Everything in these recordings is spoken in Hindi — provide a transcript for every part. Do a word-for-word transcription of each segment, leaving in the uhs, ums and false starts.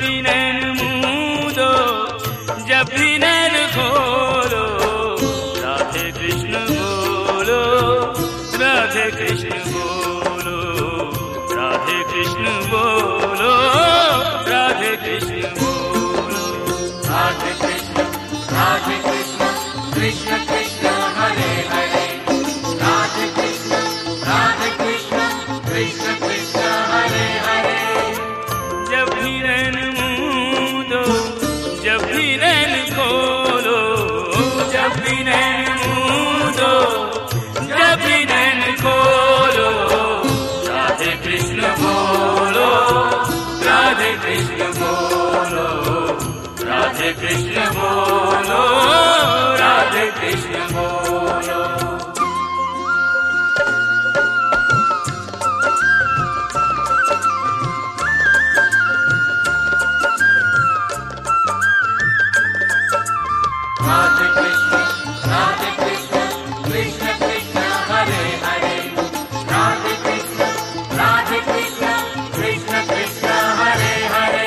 भी नैन मूंदो, जब भी नैन खोलो, राधे कृष्ण बोलो, राधे कृष्ण बोलो, राधे कृष्ण बोलो, राधे कृष्ण बोलो। राधे कृष्ण राधे कृष्ण कृष्ण कृष्ण हरे हरे, राधे कृष्ण राधे कृष्ण कृष्ण कृष्ण हरे हरे। जब भी नैन मूंदो, जब भी नैन खोलो, जब भी नैन मूंदो, जब भी नैन खोलो, राधे कृष्ण बोलो, राधे कृष्ण बोलो, राधे कृष्ण बोलो, राधे कृष्ण बोलो। राधे कृष्ण राधे कृष्ण कृष्ण कृष्ण हरे हरे, राधे कृष्ण राधे कृष्ण कृष्ण कृष्ण हरे हरे।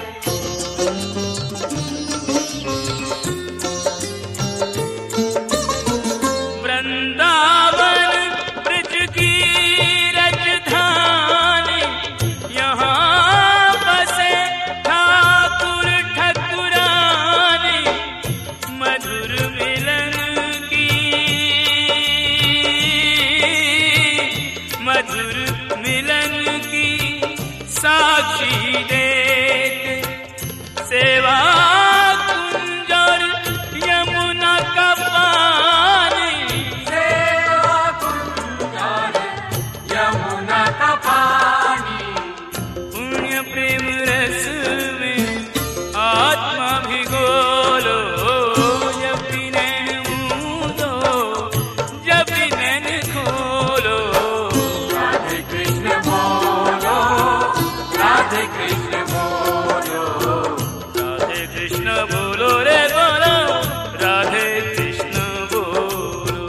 वृंदावन ब्रज की राजधानी, यहाँ बसे ठाकुर ठकुरानी, मधुर मिलन की, मधुर मिलन की साक्षी देते, सेवा कुंज और यमुना का पानी, सेवा कुंज और यमुना का पानी, पुण्य प्रेम रस में आत्मा भिगोलो, जब भी नैन मूंदो, जब भी नैन खोलो, राधे कृष्ण बोलो, राधे कृष्ण बोलो, राधे कृष्ण बोलो रे बोलो, राधे कृष्ण बोलो।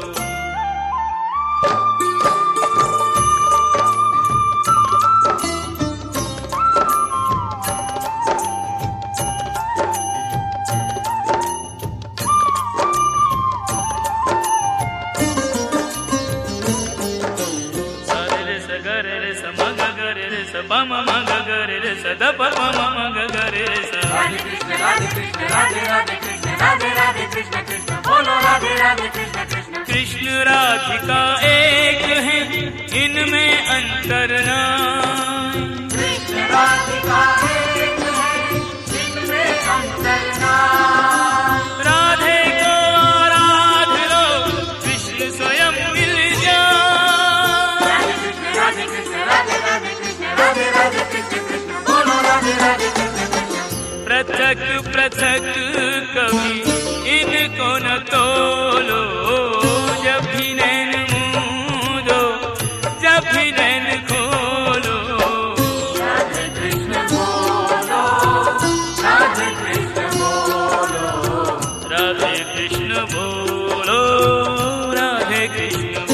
रे रे स ग रे रे स म ग ग रे रे स प म म ग ग रे रे स द प प म म ग ग रे रे स। राधे कृष्ण राधे कृष्ण राधे राधे कृष्ण राधे राधे कृष्ण कृष्ण बोलो, राधे राधे कृष्ण कृष्ण। कृष्ण राधिका एक है, इनमें अंतर नहीं, कृष्ण राधिका एक है, इनमें अंतर नहीं। राधे को आराध लो, कृष्ण स्वयं मिल जाए। राधे कृष्ण राधे कृष्ण राधे राधे कृष्ण राधे राधे कृष्ण कृष्ण बोलो, राधे राधे कृष्ण कृष्ण। पृथक पृथक कभी इनको न तोलो, जब भी नैन मूंदो, जब भी नैन खोलो, राधे कृष्ण बोलो, राधे कृष्ण बोलो, राधे कृष्ण बोलो, राधे कृष्ण बोलो।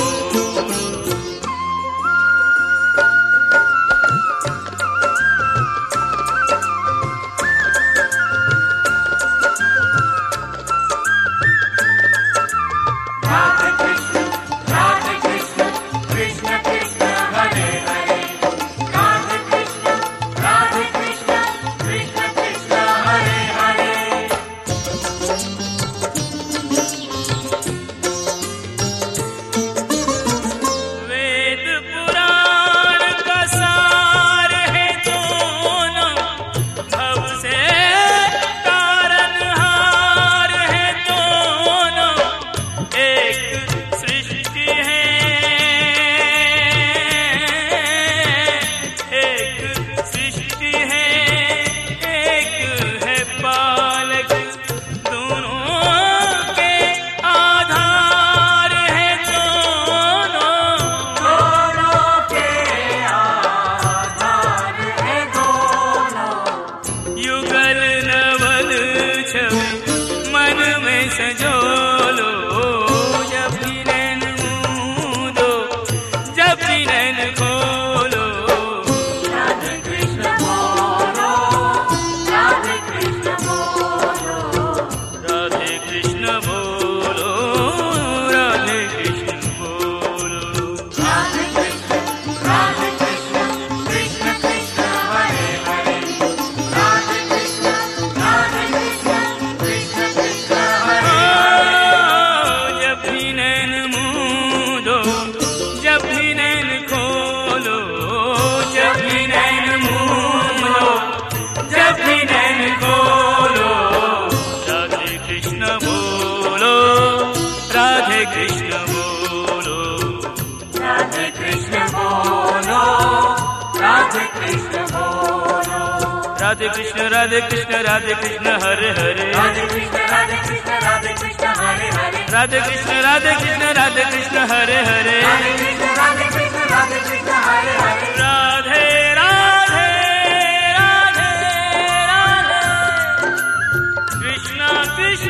राधे कृष्ण राधे कृष्ण राधे कृष्ण हरे हरे राधे कृष्ण राधे कृष्ण राधे कृष्ण हरे हरे राधे कृष्ण राधे कृष्ण राधे कृष्ण हरे हरे राधे कृष्ण राधे कृष्ण राधे कृष्ण हरे हरे राधे राधे राधे राधे कृष्ण कृष्ण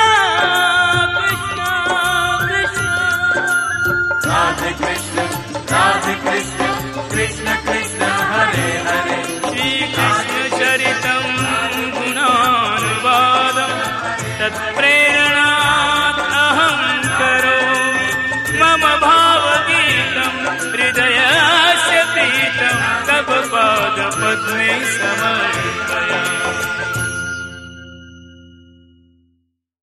कृष्ण कृष्ण राधे कृष्ण राधे कृष्ण कृष्ण कृष्ण हरे हरे श्री कृष्ण चरितं गुणानुवादं तत्प्रेरणात् अहं करोमि मम भावगीतं हृदयस्य पीतं तव पादपद्मे समर्पयामि